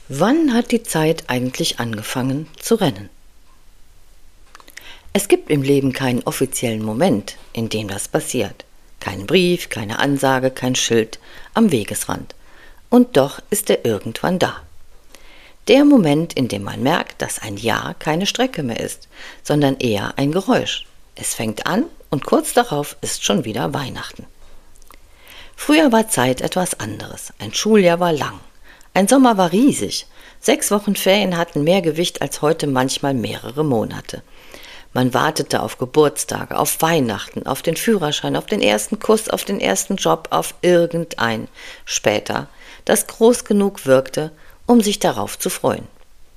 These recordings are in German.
Wann hat die Zeit eigentlich angefangen zu rennen? Es gibt im Leben keinen offiziellen Moment, in dem das passiert. Kein Brief, keine Ansage, kein Schild am Wegesrand. Und doch ist er irgendwann da. Der Moment, in dem man merkt, dass ein Jahr keine Strecke mehr ist, sondern eher ein Geräusch. Es fängt an und kurz darauf ist schon wieder Weihnachten. Früher war Zeit etwas anderes. Ein Schuljahr war lang. Ein Sommer war riesig. 6 Wochen Ferien hatten mehr Gewicht als heute manchmal mehrere Monate. Man wartete auf Geburtstage, auf Weihnachten, auf den Führerschein, auf den ersten Kuss, auf den ersten Job, auf irgendein später, das groß genug wirkte, um sich darauf zu freuen.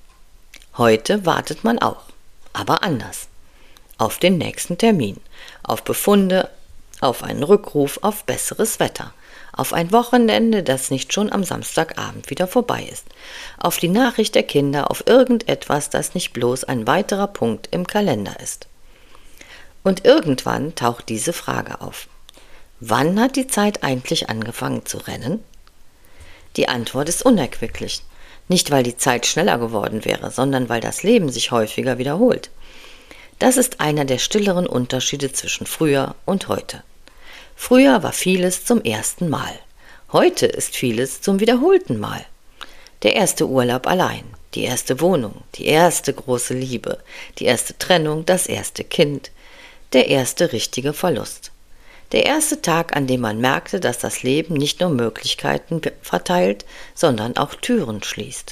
Heute wartet man auch, aber anders. Auf den nächsten Termin, auf Befunde, auf einen Rückruf, auf besseres Wetter. Auf ein Wochenende, das nicht schon am Samstagabend wieder vorbei ist. Auf die Nachricht der Kinder, auf irgendetwas, das nicht bloß ein weiterer Punkt im Kalender ist. Und irgendwann taucht diese Frage auf. Wann hat die Zeit eigentlich angefangen zu rennen? Die Antwort ist unerquicklich. Nicht, weil die Zeit schneller geworden wäre, sondern weil das Leben sich häufiger wiederholt. Das ist einer der stilleren Unterschiede zwischen früher und heute. Früher war vieles zum ersten Mal. Heute ist vieles zum wiederholten Mal. Der erste Urlaub allein, die erste Wohnung, die erste große Liebe, die erste Trennung, das erste Kind, der erste richtige Verlust. Der erste Tag, an dem man merkte, dass das Leben nicht nur Möglichkeiten verteilt, sondern auch Türen schließt.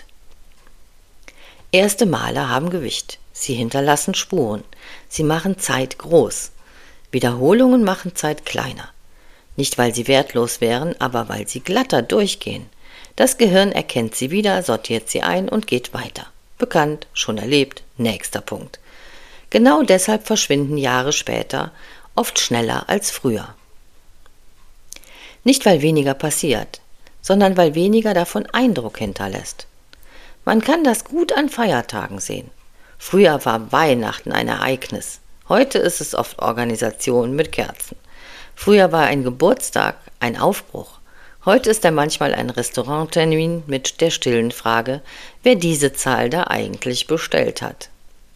Erste Male haben Gewicht. Sie hinterlassen Spuren. Sie machen Zeit groß. Wiederholungen machen Zeit kleiner. Nicht, weil sie wertlos wären, aber weil sie glatter durchgehen. Das Gehirn erkennt sie wieder, sortiert sie ein und geht weiter. Bekannt, schon erlebt, nächster Punkt. Genau deshalb verschwinden Jahre später oft schneller als früher. Nicht, weil weniger passiert, sondern weil weniger davon Eindruck hinterlässt. Man kann das gut an Feiertagen sehen. Früher war Weihnachten ein Ereignis. Heute ist es oft Organisation mit Kerzen. Früher war ein Geburtstag ein Aufbruch. Heute ist er manchmal ein Restauranttermin mit der stillen Frage, wer diese Zahl da eigentlich bestellt hat.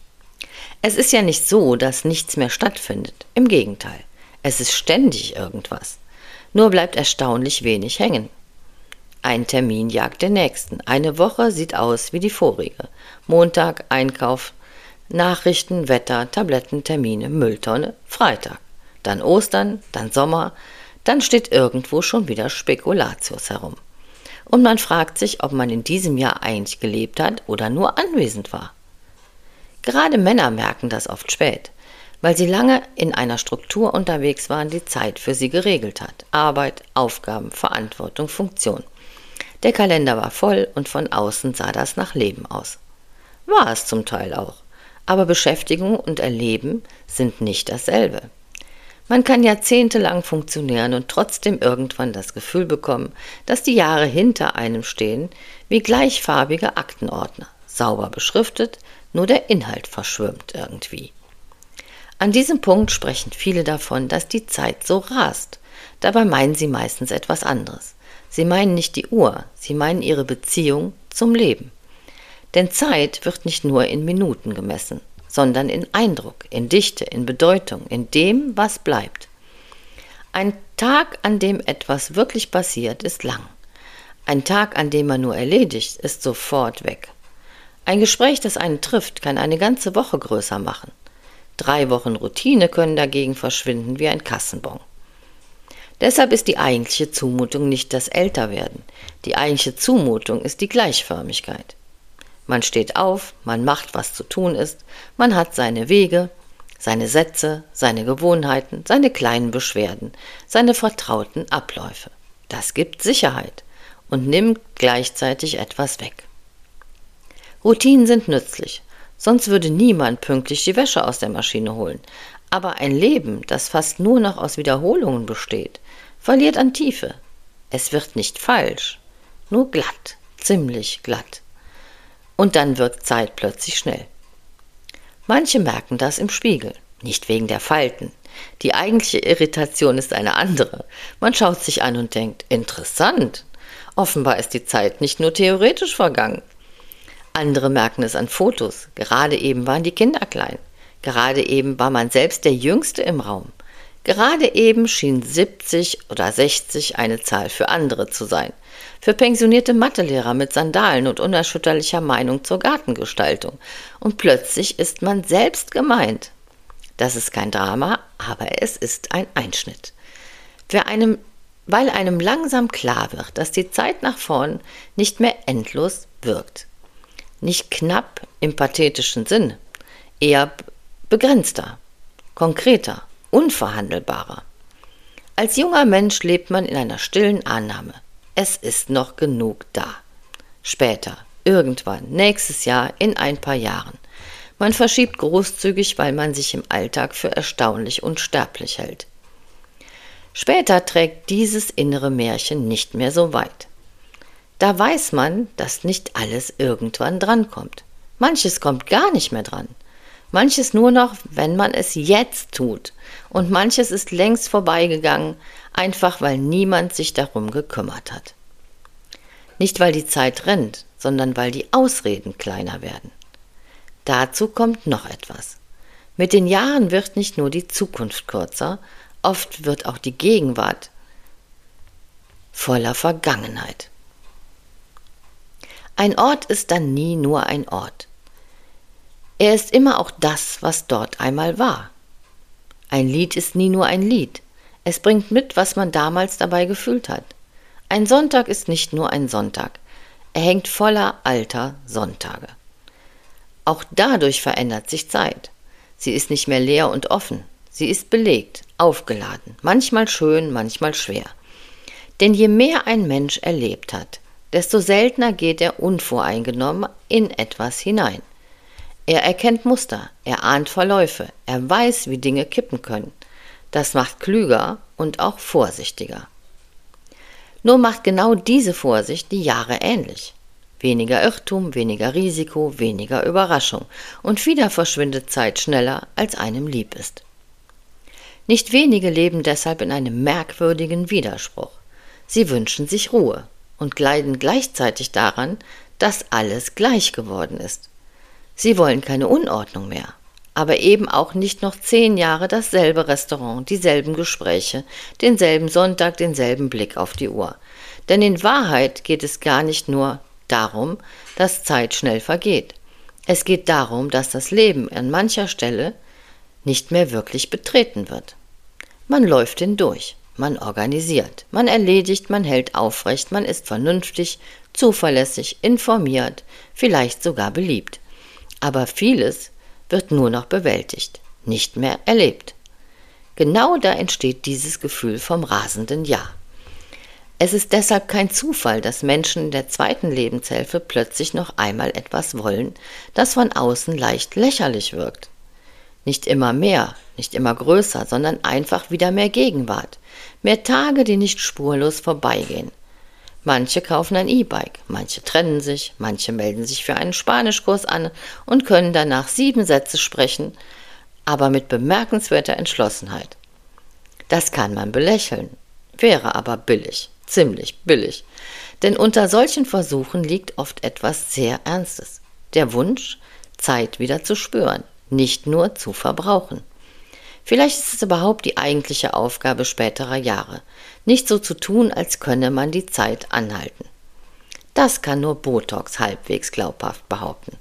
Es ist ja nicht so, dass nichts mehr stattfindet. Im Gegenteil, es ist ständig irgendwas. Nur bleibt erstaunlich wenig hängen. Ein Termin jagt den nächsten. Eine Woche sieht aus wie die vorige. Montag, Einkauf, Nachrichten, Wetter, Tabletten, Termine, Mülltonne, Freitag. Dann Ostern, dann Sommer, dann steht irgendwo schon wieder Spekulatius herum. Und man fragt sich, ob man in diesem Jahr eigentlich gelebt hat oder nur anwesend war. Gerade Männer merken das oft spät, weil sie lange in einer Struktur unterwegs waren, die Zeit für sie geregelt hat. Arbeit, Aufgaben, Verantwortung, Funktion. Der Kalender war voll und von außen sah das nach Leben aus. War es zum Teil auch. Aber Beschäftigung und Erleben sind nicht dasselbe. Man kann jahrzehntelang funktionieren und trotzdem irgendwann das Gefühl bekommen, dass die Jahre hinter einem stehen wie gleichfarbige Aktenordner, sauber beschriftet, nur der Inhalt verschwimmt irgendwie. An diesem Punkt sprechen viele davon, dass die Zeit so rast. Dabei meinen sie meistens etwas anderes. Sie meinen nicht die Uhr, sie meinen ihre Beziehung zum Leben. Denn Zeit wird nicht nur in Minuten gemessen, sondern in Eindruck, in Dichte, in Bedeutung, in dem, was bleibt. Ein Tag, an dem etwas wirklich passiert, ist lang. Ein Tag, an dem man nur erledigt, ist sofort weg. Ein Gespräch, das einen trifft, kann eine ganze Woche größer machen. 3 Wochen Routine können dagegen verschwinden wie ein Kassenbon. Deshalb ist die eigentliche Zumutung nicht das Älterwerden. Die eigentliche Zumutung ist die Gleichförmigkeit. Man steht auf, man macht, was zu tun ist, man hat seine Wege, seine Sätze, seine Gewohnheiten, seine kleinen Beschwerden, seine vertrauten Abläufe. Das gibt Sicherheit und nimmt gleichzeitig etwas weg. Routinen sind nützlich, sonst würde niemand pünktlich die Wäsche aus der Maschine holen. Aber ein Leben, das fast nur noch aus Wiederholungen besteht, verliert an Tiefe. Es wird nicht falsch, nur glatt, ziemlich glatt. Und dann wird Zeit plötzlich schnell. Manche merken das im Spiegel, nicht wegen der Falten. Die eigentliche Irritation ist eine andere. Man schaut sich an und denkt, interessant. Offenbar ist die Zeit nicht nur theoretisch vergangen. Andere merken es an Fotos. Gerade eben waren die Kinder klein. Gerade eben war man selbst der Jüngste im Raum. Gerade eben schien 70 oder 60 eine Zahl für andere zu sein. Für pensionierte Mathelehrer mit Sandalen und unerschütterlicher Meinung zur Gartengestaltung. Und plötzlich ist man selbst gemeint. Das ist kein Drama, aber es ist ein Einschnitt. Weil einem langsam klar wird, dass die Zeit nach vorn nicht mehr endlos wirkt. Nicht knapp im pathetischen Sinn, eher begrenzter, konkreter, unverhandelbarer. Als junger Mensch lebt man in einer stillen Annahme. Es ist noch genug da. Später, irgendwann, nächstes Jahr, in ein paar Jahren. Man verschiebt großzügig, weil man sich im Alltag für erstaunlich unsterblich hält. Später trägt dieses innere Märchen nicht mehr so weit. Da weiß man, dass nicht alles irgendwann drankommt. Manches kommt gar nicht mehr dran. Manches nur noch, wenn man es jetzt tut. Und manches ist längst vorbeigegangen, einfach weil niemand sich darum gekümmert hat. Nicht weil die Zeit rennt, sondern weil die Ausreden kleiner werden. Dazu kommt noch etwas. Mit den Jahren wird nicht nur die Zukunft kürzer, oft wird auch die Gegenwart voller Vergangenheit. Ein Ort ist dann nie nur ein Ort. Er ist immer auch das, was dort einmal war. Ein Lied ist nie nur ein Lied. Es bringt mit, was man damals dabei gefühlt hat. Ein Sonntag ist nicht nur ein Sonntag. Er hängt voller alter Sonntage. Auch dadurch verändert sich Zeit. Sie ist nicht mehr leer und offen. Sie ist belegt, aufgeladen, manchmal schön, manchmal schwer. Denn je mehr ein Mensch erlebt hat, desto seltener geht er unvoreingenommen in etwas hinein. Er erkennt Muster, er ahnt Verläufe, er weiß, wie Dinge kippen können. Das macht klüger und auch vorsichtiger. Nur macht genau diese Vorsicht die Jahre ähnlich. Weniger Irrtum, weniger Risiko, weniger Überraschung und wieder verschwindet Zeit schneller, als einem lieb ist. Nicht wenige leben deshalb in einem merkwürdigen Widerspruch. Sie wünschen sich Ruhe und leiden gleichzeitig daran, dass alles gleich geworden ist. Sie wollen keine Unordnung mehr, aber eben auch nicht noch 10 Jahre dasselbe Restaurant, dieselben Gespräche, denselben Sonntag, denselben Blick auf die Uhr. Denn in Wahrheit geht es gar nicht nur darum, dass Zeit schnell vergeht. Es geht darum, dass das Leben an mancher Stelle nicht mehr wirklich betreten wird. Man läuft hindurch, man organisiert, man erledigt, man hält aufrecht, man ist vernünftig, zuverlässig, informiert, vielleicht sogar beliebt. Aber vieles wird nur noch bewältigt, nicht mehr erlebt. Genau da entsteht dieses Gefühl vom rasenden Jahr. Es ist deshalb kein Zufall, dass Menschen in der zweiten Lebenshälfte plötzlich noch einmal etwas wollen, das von außen leicht lächerlich wirkt. Nicht immer mehr, nicht immer größer, sondern einfach wieder mehr Gegenwart, mehr Tage, die nicht spurlos vorbeigehen. Manche kaufen ein E-Bike, manche trennen sich, manche melden sich für einen Spanischkurs an und können danach 7 Sätze sprechen, aber mit bemerkenswerter Entschlossenheit. Das kann man belächeln, wäre aber billig, ziemlich billig. Denn unter solchen Versuchen liegt oft etwas sehr Ernstes. Der Wunsch, Zeit wieder zu spüren, nicht nur zu verbrauchen. Vielleicht ist es überhaupt die eigentliche Aufgabe späterer Jahre, nicht so zu tun, als könne man die Zeit anhalten. Das kann nur Botox halbwegs glaubhaft behaupten.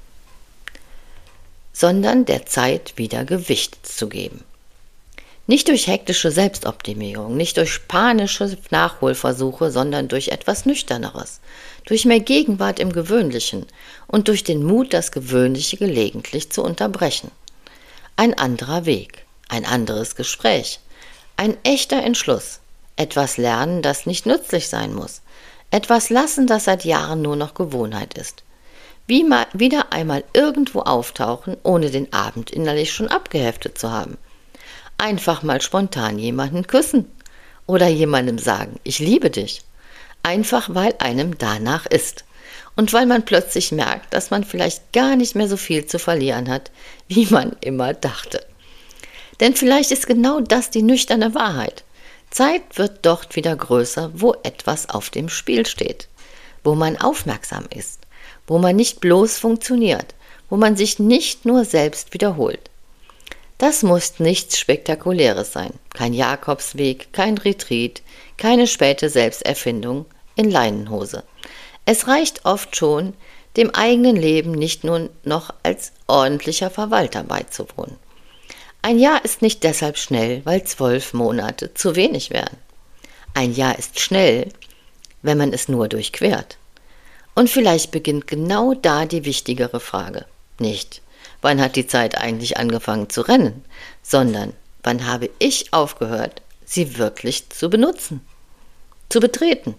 Sondern der Zeit wieder Gewicht zu geben. Nicht durch hektische Selbstoptimierung, nicht durch panische Nachholversuche, sondern durch etwas Nüchterneres, durch mehr Gegenwart im Gewöhnlichen und durch den Mut, das Gewöhnliche gelegentlich zu unterbrechen. Ein anderer Weg, ein anderes Gespräch, ein echter Entschluss, etwas lernen, das nicht nützlich sein muss, etwas lassen, das seit Jahren nur noch Gewohnheit ist. Wie mal wieder einmal irgendwo auftauchen, ohne den Abend innerlich schon abgeheftet zu haben. Einfach mal spontan jemanden küssen oder jemandem sagen, ich liebe dich. Einfach weil einem danach ist und weil man plötzlich merkt, dass man vielleicht gar nicht mehr so viel zu verlieren hat, wie man immer dachte. Denn vielleicht ist genau das die nüchterne Wahrheit. Zeit wird dort wieder größer, wo etwas auf dem Spiel steht, wo man aufmerksam ist, wo man nicht bloß funktioniert, wo man sich nicht nur selbst wiederholt. Das muss nichts Spektakuläres sein, kein Jakobsweg, kein Retreat, keine späte Selbsterfindung in Leinenhose. Es reicht oft schon, dem eigenen Leben nicht nur noch als ordentlicher Verwalter beizuwohnen. Ein Jahr ist nicht deshalb schnell, weil 12 Monate zu wenig wären. Ein Jahr ist schnell, wenn man es nur durchquert. Und vielleicht beginnt genau da die wichtigere Frage. Nicht, wann hat die Zeit eigentlich angefangen zu rennen, sondern wann habe ich aufgehört, sie wirklich zu benutzen, zu betreten.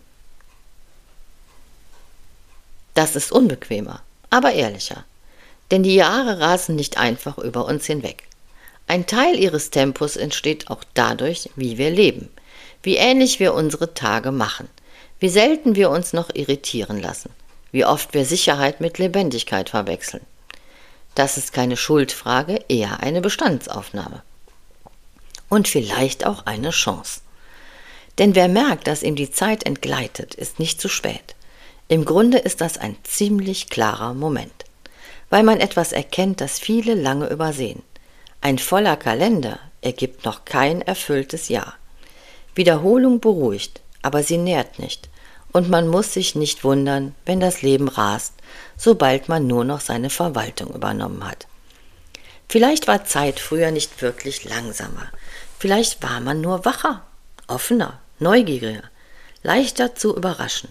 Das ist unbequemer, aber ehrlicher. Denn die Jahre rasen nicht einfach über uns hinweg. Ein Teil ihres Tempos entsteht auch dadurch, wie wir leben, wie ähnlich wir unsere Tage machen, wie selten wir uns noch irritieren lassen, wie oft wir Sicherheit mit Lebendigkeit verwechseln. Das ist keine Schuldfrage, eher eine Bestandsaufnahme. Und vielleicht auch eine Chance. Denn wer merkt, dass ihm die Zeit entgleitet, ist nicht zu spät. Im Grunde ist das ein ziemlich klarer Moment, weil man etwas erkennt, das viele lange übersehen. Ein voller Kalender ergibt noch kein erfülltes Jahr. Wiederholung beruhigt, aber sie nährt nicht. Und man muss sich nicht wundern, wenn das Leben rast, sobald man nur noch seine Verwaltung übernommen hat. Vielleicht war Zeit früher nicht wirklich langsamer. Vielleicht war man nur wacher, offener, neugieriger, leichter zu überraschen.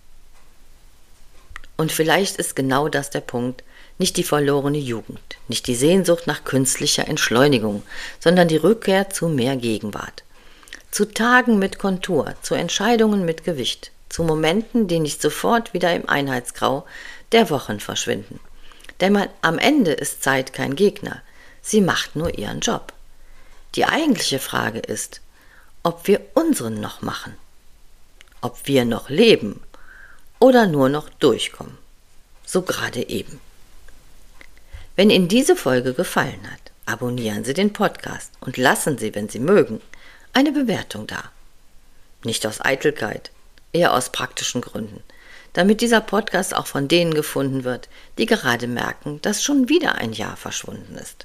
Und vielleicht ist genau das der Punkt, nicht die verlorene Jugend, nicht die Sehnsucht nach künstlicher Entschleunigung, sondern die Rückkehr zu mehr Gegenwart. Zu Tagen mit Kontur, zu Entscheidungen mit Gewicht, zu Momenten, die nicht sofort wieder im Einheitsgrau der Wochen verschwinden. Denn am Ende ist Zeit kein Gegner, sie macht nur ihren Job. Die eigentliche Frage ist, ob wir unseren noch machen, ob wir noch leben oder nur noch durchkommen, so gerade eben. Wenn Ihnen diese Folge gefallen hat, abonnieren Sie den Podcast und lassen Sie, wenn Sie mögen, eine Bewertung da. Nicht aus Eitelkeit, eher aus praktischen Gründen, damit dieser Podcast auch von denen gefunden wird, die gerade merken, dass schon wieder ein Jahr verschwunden ist.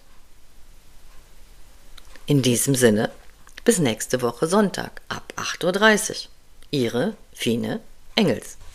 In diesem Sinne, bis nächste Woche Sonntag ab 8:30 Uhr. Ihre Fine Engels.